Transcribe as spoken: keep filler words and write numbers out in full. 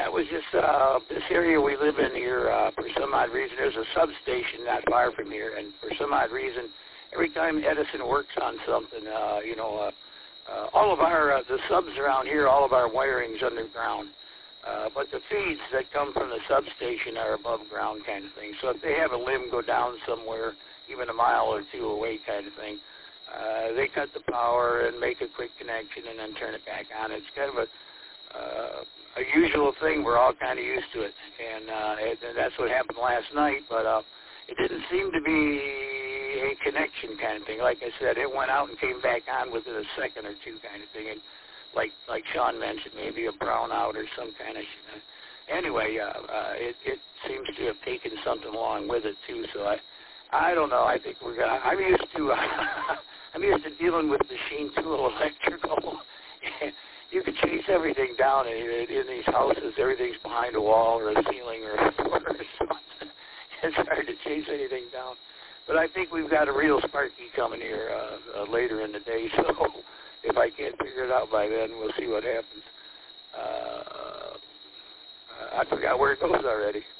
That was just uh, this area we live in here. Uh, for some odd reason, there's a substation not far from here, and for some odd reason, every time Edison works on something, uh, you know, uh, uh, all of our uh, the subs around here, all of our wiring's underground. Uh, but the feeds that come from the substation are above ground kind of thing. So if they have a limb go down somewhere, even a mile or two away kind of thing, uh, they cut the power and make a quick connection and then turn it back on. It's kind of a, uh, a usual thing. We're all kind of used to it. And, uh, it, and that's what happened last night. But uh, it didn't seem to be a connection kind of thing. Like I said, it went out and came back on within a second or two kind of thing. And, like like Sean mentioned, maybe a brownout or some kind of. Anyway, uh, uh, it it seems to have taken something along with it too. So I, I don't know. I think we're gonna. I'm used to. Uh, I'm used to dealing with machine tool electrical. You can chase everything down in, in these houses. Everything's behind a wall or a ceiling or a floor or something. It's hard to chase anything down. But I think we've got a real Sparky coming here uh, uh, later in the day. So. If I can't figure it out by then, we'll see what happens. Uh, I forgot where it goes already.